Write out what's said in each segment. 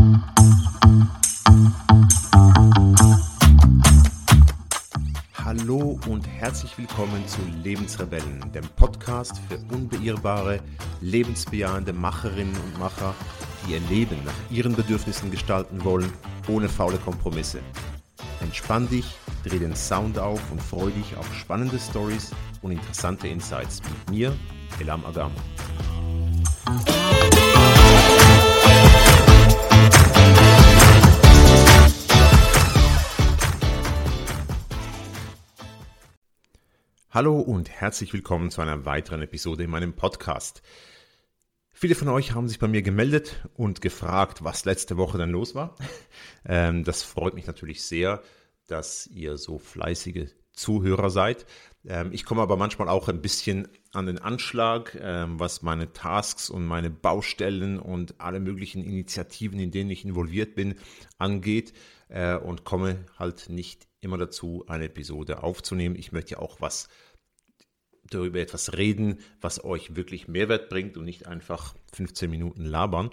Hallo und herzlich willkommen zu Lebensrebellen, dem Podcast für unbeirrbare, lebensbejahende Macherinnen und Macher, die ihr Leben nach ihren Bedürfnissen gestalten wollen, ohne faule Kompromisse. Entspann dich, dreh den Sound auf und freu dich auf spannende Stories und interessante Insights mit mir, Elam Agam. Hallo und herzlich willkommen zu einer weiteren Episode in meinem Podcast. Viele von euch haben sich bei mir gemeldet und gefragt, was letzte Woche denn los war. Das freut mich natürlich sehr, dass ihr so fleißige Zuhörer seid. Ich komme aber manchmal auch ein bisschen an den Anschlag, was meine Tasks und meine Baustellen und alle möglichen Initiativen, in denen ich involviert bin, angeht und komme halt nicht immer dazu, eine Episode aufzunehmen. Ich möchte ja auch darüber etwas reden, was euch wirklich Mehrwert bringt und nicht einfach 15 Minuten labern.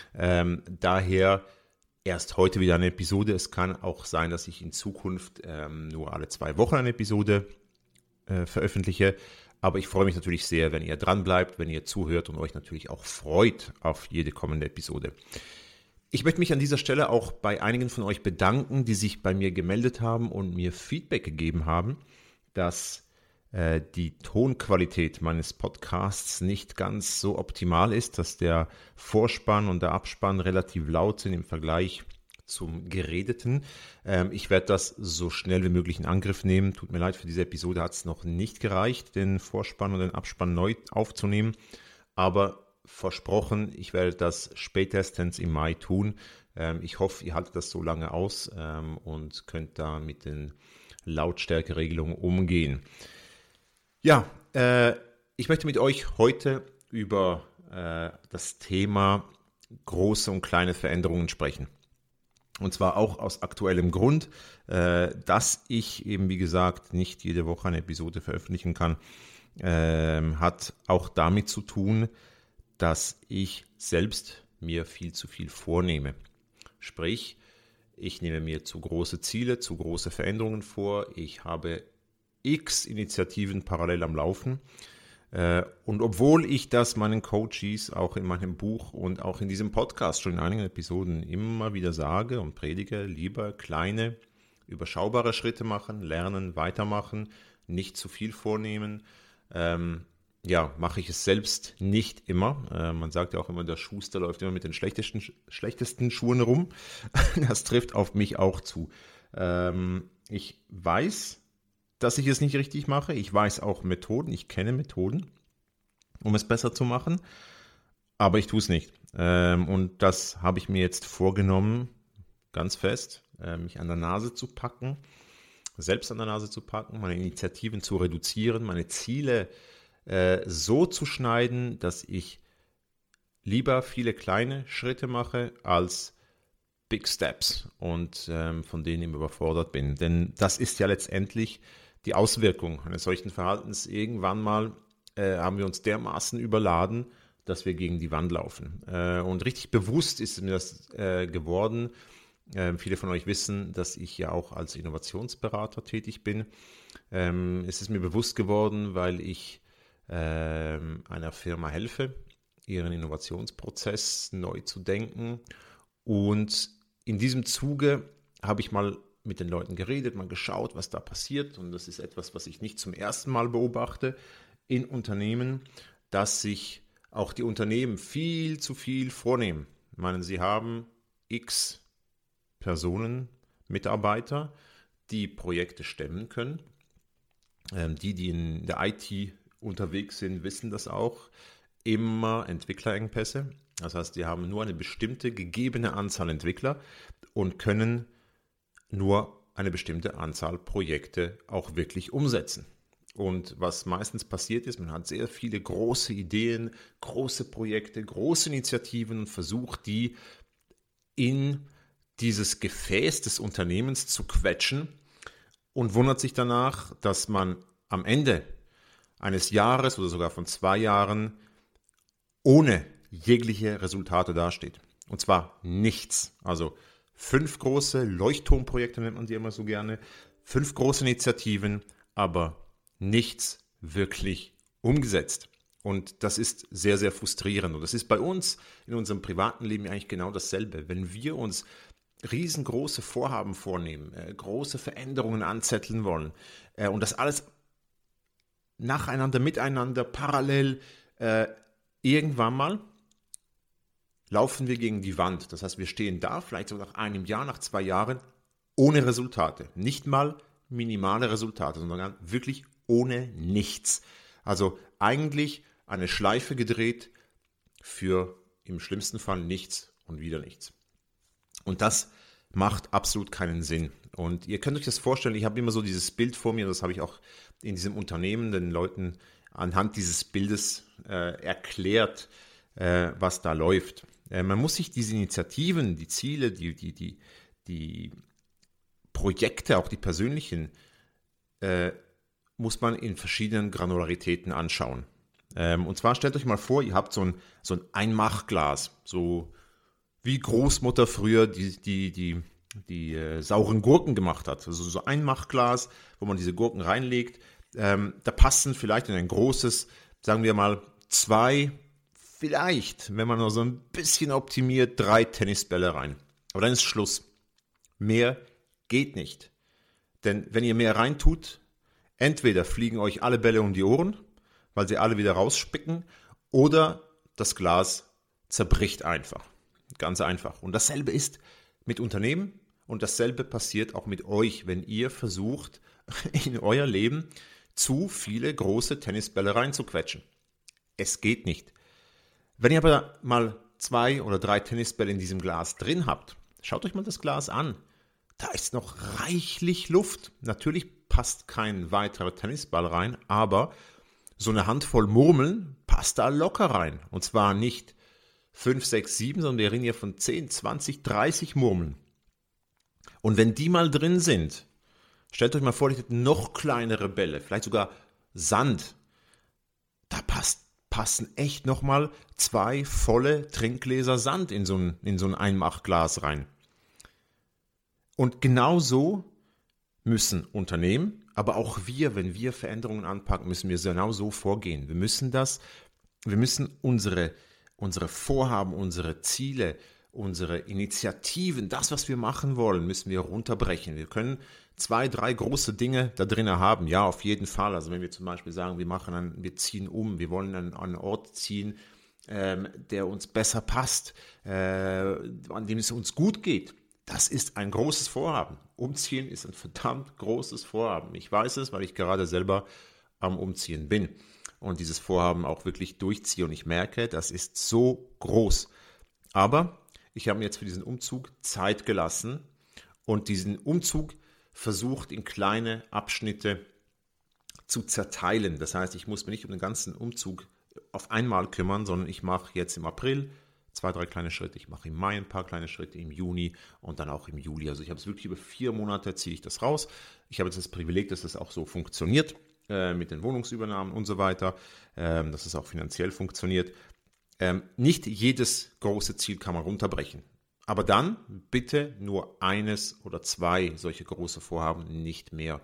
Daher erst heute wieder eine Episode. Es kann auch sein, dass ich in Zukunft nur alle 2 Wochen eine Episode veröffentliche. Aber ich freue mich natürlich sehr, wenn ihr dran bleibt, wenn ihr zuhört und euch natürlich auch freut auf jede kommende Episode. Ich möchte mich an dieser Stelle auch bei einigen von euch bedanken, die sich bei mir gemeldet haben und mir Feedback gegeben haben, dass die Tonqualität meines Podcasts nicht ganz so optimal ist, dass der Vorspann und der Abspann relativ laut sind im Vergleich zum Geredeten. Ich werde das so schnell wie möglich in Angriff nehmen. Tut mir leid, für diese Episode hat es noch nicht gereicht, den Vorspann und den Abspann neu aufzunehmen, aber versprochen, ich werde das spätestens im Mai tun. Ich hoffe, ihr haltet das so lange aus und könnt da mit den Lautstärkeregelungen umgehen. Ja, ich möchte mit euch heute über das Thema große und kleine Veränderungen sprechen. Und zwar auch aus aktuellem Grund, dass ich eben, wie gesagt, nicht jede Woche eine Episode veröffentlichen kann, hat auch damit zu tun, dass ich selbst mir viel zu viel vornehme. Sprich, ich nehme mir zu große Ziele, zu große Veränderungen vor. Ich habe x Initiativen parallel am Laufen. Und obwohl ich das meinen Coaches auch in meinem Buch und auch in diesem Podcast schon in einigen Episoden immer wieder sage und predige, lieber kleine, überschaubare Schritte machen, lernen, weitermachen, nicht zu viel vornehmen, mache ich es selbst nicht immer. Man sagt ja auch immer, der Schuster läuft immer mit den schlechtesten Schuhen rum. Das trifft auf mich auch zu. Ich weiß, dass ich es nicht richtig mache. Ich weiß auch Methoden, ich kenne Methoden, um es besser zu machen, aber ich tue es nicht. Und das habe ich mir jetzt vorgenommen, ganz fest, mich an der Nase zu packen, selbst an der Nase zu packen, meine Initiativen zu reduzieren, meine Ziele so zu schneiden, dass ich lieber viele kleine Schritte mache als Big Steps und von denen ich überfordert bin. Denn das ist ja letztendlich die Auswirkung eines solchen Verhaltens. Irgendwann mal haben wir uns dermaßen überladen, dass wir gegen die Wand laufen. Und richtig bewusst ist mir das geworden. Viele von euch wissen, dass ich ja auch als Innovationsberater tätig bin. Es ist mir bewusst geworden, weil ich einer Firma helfe, ihren Innovationsprozess neu zu denken. Und in diesem Zuge habe ich mal mit den Leuten geredet, mal geschaut, was da passiert. Und das ist etwas, was ich nicht zum ersten Mal beobachte in Unternehmen, dass sich auch die Unternehmen viel zu viel vornehmen. Ich meine, sie haben x Personen, Mitarbeiter, die Projekte stemmen können. Die in der IT unterwegs sind, wissen das auch. Immer Entwicklerengpässe. Das heißt, die haben nur eine bestimmte gegebene Anzahl Entwickler und können nur eine bestimmte Anzahl Projekte auch wirklich umsetzen. Und was meistens passiert ist, man hat sehr viele große Ideen, große Projekte, große Initiativen und versucht, die in dieses Gefäß des Unternehmens zu quetschen und wundert sich danach, dass man am Ende eines Jahres oder sogar von 2 Jahren ohne jegliche Resultate dasteht. Und zwar nichts. Also 5 große Leuchtturmprojekte nennt man die immer so gerne, 5 große Initiativen, aber nichts wirklich umgesetzt. Und das ist sehr, sehr frustrierend. Und das ist bei uns in unserem privaten Leben eigentlich genau dasselbe. Wenn wir uns riesengroße Vorhaben vornehmen, große Veränderungen anzetteln wollen und das alles nacheinander, miteinander, parallel, irgendwann mal laufen wir gegen die Wand. Das heißt, wir stehen da, vielleicht so nach einem Jahr, nach 2 Jahren, ohne Resultate. Nicht mal minimale Resultate, sondern wirklich ohne nichts. Also eigentlich eine Schleife gedreht für im schlimmsten Fall nichts und wieder nichts. Und das macht absolut keinen Sinn. Und ihr könnt euch das vorstellen, ich habe immer so dieses Bild vor mir, das habe ich auch in diesem Unternehmen den Leuten anhand dieses Bildes erklärt, was da läuft. Man muss sich diese Initiativen, die Ziele, die Projekte, auch die persönlichen, muss man in verschiedenen Granularitäten anschauen. Und zwar stellt euch mal vor, ihr habt so ein Einmachglas, so wie Großmutter früher die sauren Gurken gemacht hat. Also so ein Einmachglas, wo man diese Gurken reinlegt. Da passen vielleicht in ein großes, sagen wir mal 2, vielleicht, wenn man noch so ein bisschen optimiert, 3 Tennisbälle rein. Aber dann ist Schluss. Mehr geht nicht. Denn wenn ihr mehr reintut, entweder fliegen euch alle Bälle um die Ohren, weil sie alle wieder rausspicken, oder das Glas zerbricht einfach. Ganz einfach. Und dasselbe ist mit Unternehmen und dasselbe passiert auch mit euch, wenn ihr versucht, in euer Leben zu viele große Tennisbälle reinzuquetschen. Es geht nicht. Wenn ihr aber mal 2 oder 3 Tennisbälle in diesem Glas drin habt, schaut euch mal das Glas an. Da ist noch reichlich Luft. Natürlich passt kein weiterer Tennisball rein, aber so eine Handvoll Murmeln passt da locker rein. Und zwar nicht 5, 6, 7, sondern wir reden hier von 10, 20, 30 Murmeln. Und wenn die mal drin sind, stellt euch mal vor, ihr hättet noch kleinere Bälle, vielleicht sogar Sand. Da passen echt nochmal 2 volle Trinkgläser Sand in so ein Einmachglas rein. Und genau so müssen Unternehmen, aber auch wir, wenn wir Veränderungen anpacken, müssen wir genau so vorgehen. Wir müssen unsere Vorhaben, unsere Ziele, unsere Initiativen, das, was wir machen wollen, müssen wir runterbrechen. Wir können 2, 3 große Dinge da drin haben, ja, auf jeden Fall. Also wenn wir zum Beispiel sagen, wir ziehen um, wir wollen an einen Ort ziehen, der uns besser passt, an dem es uns gut geht. Das ist ein großes Vorhaben. Umziehen ist ein verdammt großes Vorhaben. Ich weiß es, weil ich gerade selber am Umziehen bin und dieses Vorhaben auch wirklich durchziehe. Und ich merke, das ist so groß. Aber ich habe mir jetzt für diesen Umzug Zeit gelassen und diesen Umzug versucht in kleine Abschnitte zu zerteilen. Das heißt, ich muss mich nicht um den ganzen Umzug auf einmal kümmern, sondern ich mache jetzt im April 2, 3 kleine Schritte. Ich mache im Mai ein paar kleine Schritte, im Juni und dann auch im Juli. Also ich habe es wirklich über 4 Monate, ziehe ich das raus. Ich habe jetzt das Privileg, dass das auch so funktioniert mit den Wohnungsübernahmen und so weiter, dass es auch finanziell funktioniert. Nicht jedes große Ziel kann man runterbrechen. Aber dann bitte nur 1 oder 2 solche große Vorhaben, nicht mehr.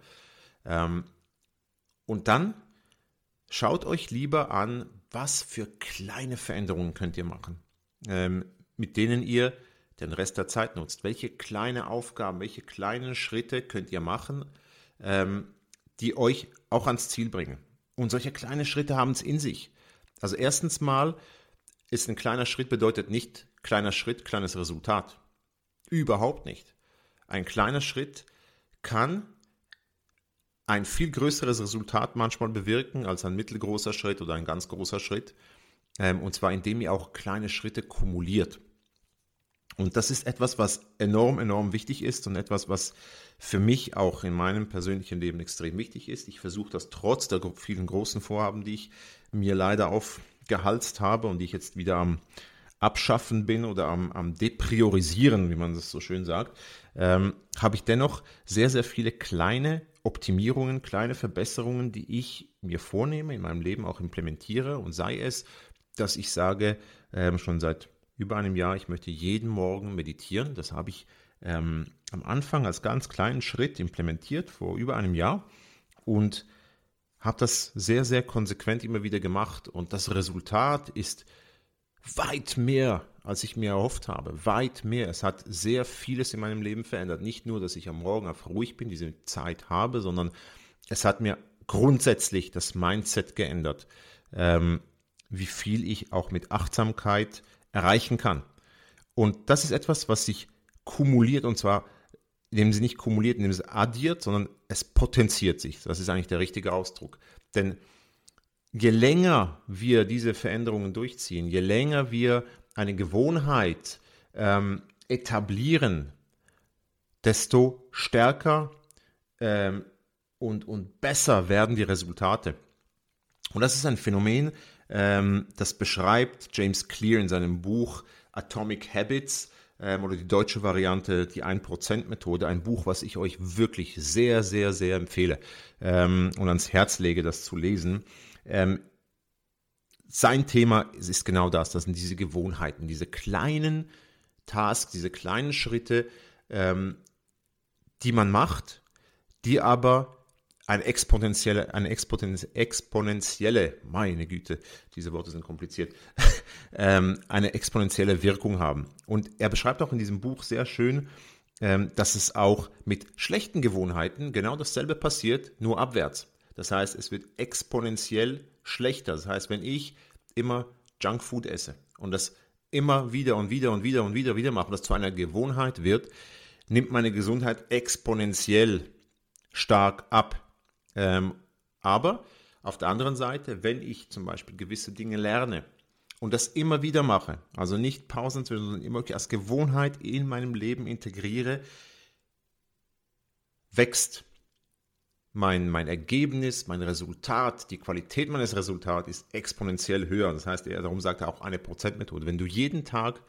Und dann schaut euch lieber an, was für kleine Veränderungen könnt ihr machen, mit denen ihr den Rest der Zeit nutzt. Welche kleine Aufgaben, welche kleinen Schritte könnt ihr machen, die euch auch ans Ziel bringen. Und solche kleine Schritte haben es in sich. Also erstens mal ist ein kleiner Schritt bedeutet nicht kleiner Schritt, kleines Resultat. Überhaupt nicht. Ein kleiner Schritt kann ein viel größeres Resultat manchmal bewirken als ein mittelgroßer Schritt oder ein ganz großer Schritt. Und zwar indem ihr auch kleine Schritte kumuliert. Und das ist etwas, was enorm, enorm wichtig ist und etwas, was für mich auch in meinem persönlichen Leben extrem wichtig ist. Ich versuche das trotz der vielen großen Vorhaben, die ich mir leider aufgehalst habe und die ich jetzt wieder am Abschaffen bin oder am Depriorisieren, wie man das so schön sagt, habe ich dennoch sehr, sehr viele kleine Optimierungen, kleine Verbesserungen, die ich mir vornehme, in meinem Leben auch implementiere. Und sei es, dass ich sage, schon seit über einem Jahr, ich möchte jeden Morgen meditieren. Das habe ich am Anfang als ganz kleinen Schritt implementiert vor über einem Jahr und habe das sehr, sehr konsequent immer wieder gemacht. Und das Resultat ist weit mehr, als ich mir erhofft habe. Weit mehr. Es hat sehr vieles in meinem Leben verändert. Nicht nur, dass ich am Morgen einfach ruhig bin, diese Zeit habe, sondern es hat mir grundsätzlich das Mindset geändert, wie viel ich auch mit Achtsamkeit erreichen kann. Und das ist etwas, was sich kumuliert, und zwar indem sie nicht kumuliert, indem sie addiert, sondern es potenziert sich. Das ist eigentlich der richtige Ausdruck. Denn je länger wir diese Veränderungen durchziehen, je länger wir eine Gewohnheit etablieren, desto stärker und besser werden die Resultate. Und das ist ein Phänomen, das beschreibt James Clear in seinem Buch Atomic Habits oder die deutsche Variante, die 1%-Methode, ein Buch, was ich euch wirklich sehr, sehr, sehr empfehle und ans Herz lege, das zu lesen. Sein Thema ist genau das sind diese Gewohnheiten, diese kleinen Tasks, diese kleinen Schritte, die man macht, die aber eine exponentielle, meine Güte, diese Worte sind kompliziert, eine exponentielle Wirkung haben. Und er beschreibt auch in diesem Buch sehr schön, dass es auch mit schlechten Gewohnheiten genau dasselbe passiert, nur abwärts. Das heißt, es wird exponentiell schlechter. Das heißt, wenn ich immer Junkfood esse und das immer wieder und wieder und wieder und wieder mache und das zu einer Gewohnheit wird, nimmt meine Gesundheit exponentiell stark ab. Aber auf der anderen Seite, wenn ich zum Beispiel gewisse Dinge lerne und das immer wieder mache, also nicht Pausen, sondern immer als Gewohnheit in meinem Leben integriere, wächst mein Ergebnis, mein Resultat, die Qualität meines Resultats ist exponentiell höher. Das heißt, darum sagt er auch 1%-Methode. Wenn du jeden Tag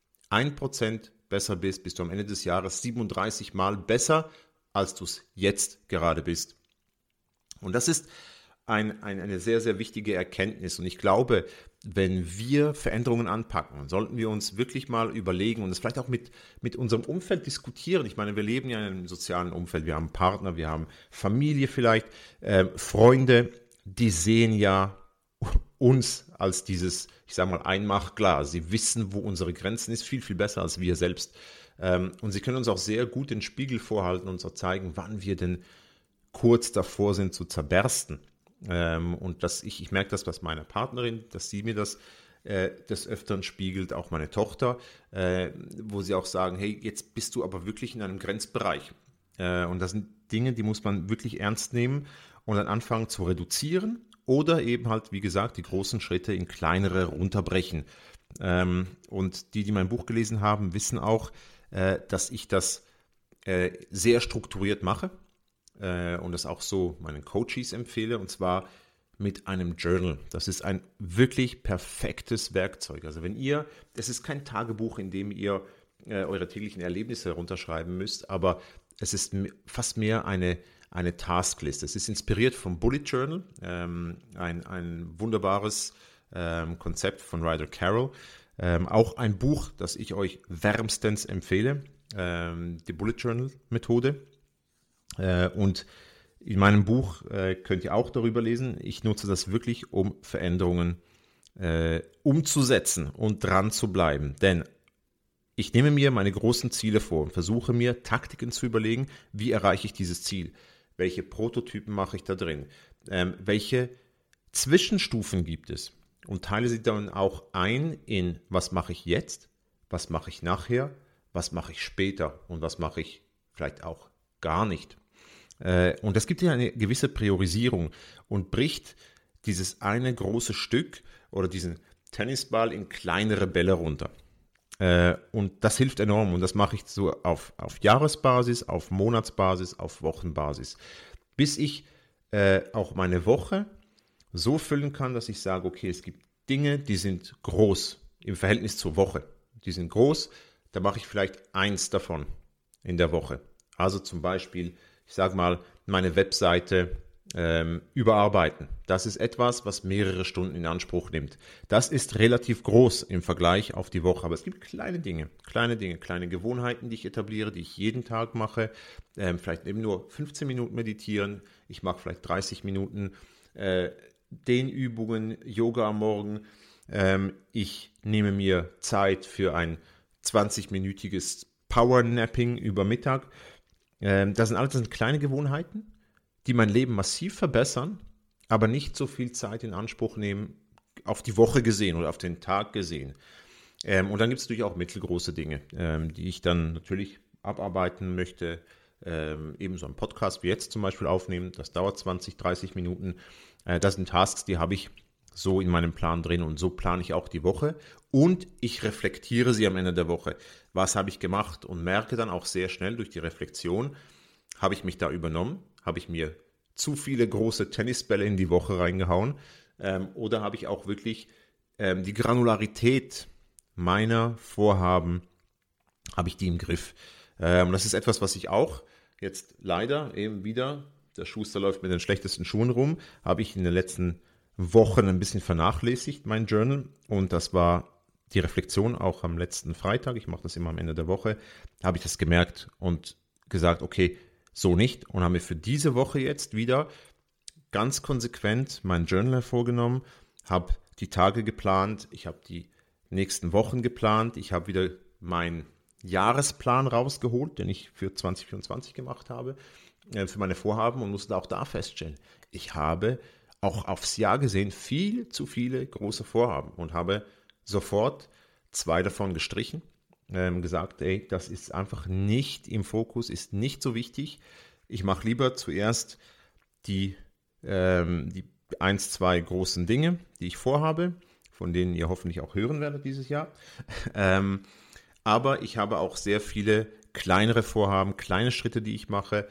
1% besser bist, bist du am Ende des Jahres 37 Mal besser, als du es jetzt gerade bist. Und das ist eine sehr, sehr wichtige Erkenntnis. Und ich glaube, wenn wir Veränderungen anpacken, sollten wir uns wirklich mal überlegen und es vielleicht auch mit unserem Umfeld diskutieren. Ich meine, wir leben ja in einem sozialen Umfeld. Wir haben Partner, wir haben Familie vielleicht, Freunde, die sehen ja uns als dieses, ich sage mal, Einmachglas. Sie wissen, wo unsere Grenzen ist, viel, viel besser als wir selbst. Und sie können uns auch sehr gut den Spiegel vorhalten und so zeigen, wann wir denn kurz davor sind zu zerbersten. Und ich merke das bei meiner Partnerin, dass sie mir das des Öfteren spiegelt, auch meine Tochter, wo sie auch sagen, hey, jetzt bist du aber wirklich in einem Grenzbereich. Und das sind Dinge, die muss man wirklich ernst nehmen und dann anfangen zu reduzieren oder eben halt, wie gesagt, die großen Schritte in kleinere runterbrechen. Und die mein Buch gelesen haben, wissen auch, dass ich das sehr strukturiert mache. Und das auch so meinen Coaches empfehle, und zwar mit einem Journal. Das ist ein wirklich perfektes Werkzeug. Also es ist kein Tagebuch, in dem ihr eure täglichen Erlebnisse runterschreiben müsst, aber es ist fast mehr eine Tasklist. Es ist inspiriert vom Bullet Journal, ein wunderbares Konzept von Ryder Carroll. Auch ein Buch, das ich euch wärmstens empfehle, die Bullet Journal Methode. Und in meinem Buch könnt ihr auch darüber lesen. Ich nutze das wirklich, um Veränderungen umzusetzen und dran zu bleiben. Denn ich nehme mir meine großen Ziele vor und versuche mir Taktiken zu überlegen, wie erreiche ich dieses Ziel? Welche Prototypen mache ich da drin? Welche Zwischenstufen gibt es? Und teile sie dann auch ein in, was mache ich jetzt, was mache ich nachher, was mache ich später und was mache ich vielleicht auch gar nicht. Und das gibt ja eine gewisse Priorisierung und bricht dieses eine große Stück oder diesen Tennisball in kleinere Bälle runter. Und das hilft enorm und das mache ich so auf Jahresbasis, auf Monatsbasis, auf Wochenbasis, bis ich auch meine Woche so füllen kann, dass ich sage, okay, es gibt Dinge, die sind groß im Verhältnis zur Woche. Die sind groß, da mache ich vielleicht 1 davon in der Woche. Also zum Beispiel, ich sage mal, meine Webseite überarbeiten. Das ist etwas, was mehrere Stunden in Anspruch nimmt. Das ist relativ groß im Vergleich auf die Woche, aber es gibt kleine Dinge, kleine Gewohnheiten, die ich etabliere, die ich jeden Tag mache. Vielleicht eben nur 15 Minuten meditieren, ich mache vielleicht 30 Minuten Dehnübungen, Yoga am Morgen. Ich nehme mir Zeit für ein 20-minütiges Powernapping über Mittag. Das sind alles kleine Gewohnheiten, die mein Leben massiv verbessern, aber nicht so viel Zeit in Anspruch nehmen, auf die Woche gesehen oder auf den Tag gesehen. Und dann gibt es natürlich auch mittelgroße Dinge, die ich dann natürlich abarbeiten möchte. Eben so einen Podcast wie jetzt zum Beispiel aufnehmen, das dauert 20, 30 Minuten. Das sind Tasks, die habe ich so in meinem Plan drin und so plane ich auch die Woche. Und ich reflektiere sie am Ende der Woche. Was habe ich gemacht und merke dann auch sehr schnell durch die Reflexion, habe ich mich da übernommen? Habe ich mir zu viele große Tennisbälle in die Woche reingehauen? Oder habe ich auch wirklich die Granularität meiner Vorhaben, habe ich die im Griff? Und das ist etwas, was ich auch jetzt leider eben wieder, der Schuster läuft mit den schlechtesten Schuhen rum, habe ich in den letzten Wochen ein bisschen vernachlässigt, mein Journal. Und das war die Reflexion auch am letzten Freitag. Ich mache das immer am Ende der Woche. Habe ich das gemerkt und gesagt, okay, so nicht, und habe mir für diese Woche jetzt wieder ganz konsequent mein Journal hervorgenommen, habe die Tage geplant, ich habe die nächsten Wochen geplant, ich habe wieder meinen Jahresplan rausgeholt, den ich für 2024 gemacht habe, für meine Vorhaben, und musste auch da feststellen, ich habe auch aufs Jahr gesehen viel zu viele große Vorhaben und habe sofort 2 davon gestrichen. Gesagt, ey, das ist einfach nicht im Fokus, ist nicht so wichtig. Ich mache lieber zuerst die 1, 2 großen Dinge, die ich vorhabe, von denen ihr hoffentlich auch hören werdet dieses Jahr. Aber ich habe auch sehr viele kleinere Vorhaben, kleine Schritte, die ich mache,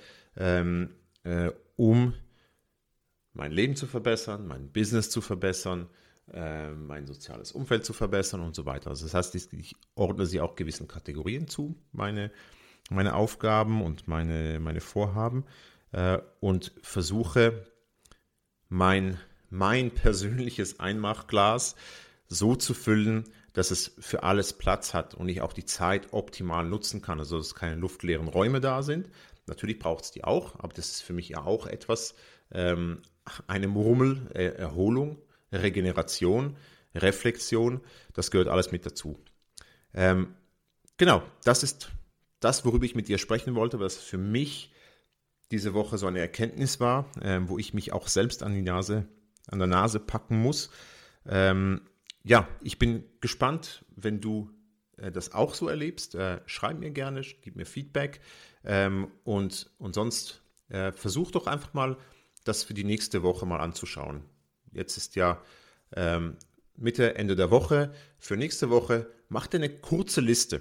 um mein Leben zu verbessern, mein Business zu verbessern, mein soziales Umfeld zu verbessern und so weiter. Also das heißt, ich ordne sie auch gewissen Kategorien zu, meine Aufgaben und meine Vorhaben, und versuche mein persönliches Einmachglas so zu füllen, dass es für alles Platz hat und ich auch die Zeit optimal nutzen kann, also dass keine luftleeren Räume da sind. Natürlich braucht es die auch, aber das ist für mich ja auch etwas, eine Murmel, Erholung, Regeneration, Reflexion, das gehört alles mit dazu. Genau, das ist das, worüber ich mit dir sprechen wollte, was für mich diese Woche so eine Erkenntnis war, wo ich mich auch selbst an der Nase packen muss. Ja, ich bin gespannt, wenn du das auch so erlebst. Schreib mir gerne, gib mir Feedback, und sonst versuch doch einfach mal, das für die nächste Woche mal anzuschauen. Jetzt ist ja Mitte, Ende der Woche. Für nächste Woche mach dir eine kurze Liste.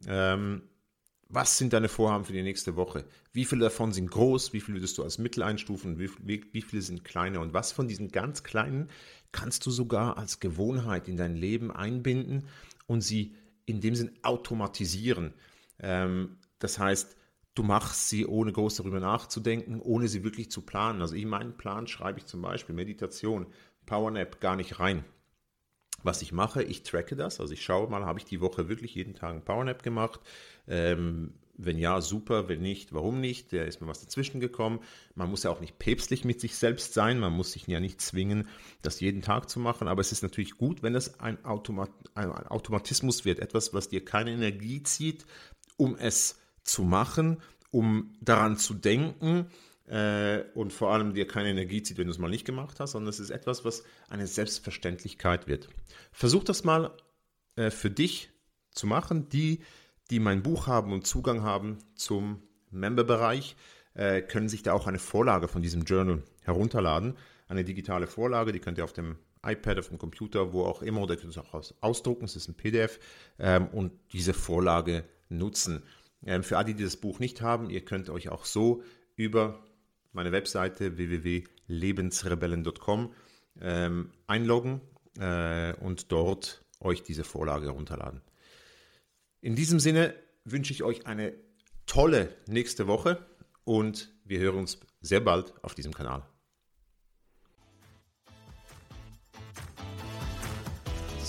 Was sind deine Vorhaben für die nächste Woche? Wie viele davon sind groß? Wie viele würdest du als mittel einstufen? Wie viele sind kleine? Und was von diesen ganz kleinen kannst du sogar als Gewohnheit in dein Leben einbinden und sie in dem Sinn automatisieren? Das heißt, du machst sie, ohne groß darüber nachzudenken, ohne sie wirklich zu planen. Also in meinen Plan schreibe ich zum Beispiel Meditation, Powernap gar nicht rein. Was ich mache, ich tracke das, also ich schaue mal, habe ich die Woche wirklich jeden Tag einen Powernap gemacht? Wenn ja, super, wenn nicht, warum nicht? Da ist mir was dazwischen gekommen. Man muss ja auch nicht päpstlich mit sich selbst sein, man muss sich ja nicht zwingen, das jeden Tag zu machen, aber es ist natürlich gut, wenn das ein Automatismus wird, etwas, was dir keine Energie zieht, um es zu machen, um daran zu denken, und vor allem dir keine Energie zieht, wenn du es mal nicht gemacht hast, sondern es ist etwas, was eine Selbstverständlichkeit wird. Versuch das mal für dich zu machen. Die mein Buch haben und Zugang haben zum Member-Bereich, können sich da auch eine Vorlage von diesem Journal herunterladen. Eine digitale Vorlage, die könnt ihr auf dem iPad, auf dem Computer, wo auch immer, oder könnt ihr es auch ausdrucken, es ist ein PDF, und diese Vorlage nutzen. Für alle, die das Buch nicht haben, ihr könnt euch auch so über meine Webseite www.lebensrebellen.com einloggen und dort euch diese Vorlage herunterladen. In diesem Sinne wünsche ich euch eine tolle nächste Woche und wir hören uns sehr bald auf diesem Kanal.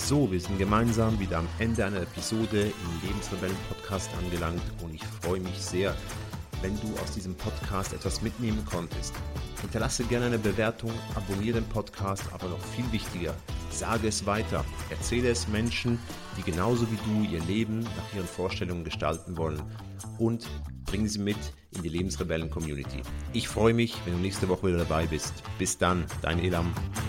So, wir sind gemeinsam wieder am Ende einer Episode im Lebensrebellen-Podcast angelangt und ich freue mich sehr, wenn du aus diesem Podcast etwas mitnehmen konntest. Hinterlasse gerne eine Bewertung, abonniere den Podcast, aber noch viel wichtiger, sage es weiter. Erzähle es Menschen, die genauso wie du ihr Leben nach ihren Vorstellungen gestalten wollen und bringe sie mit in die Lebensrebellen-Community. Ich freue mich, wenn du nächste Woche wieder dabei bist. Bis dann, dein Elam.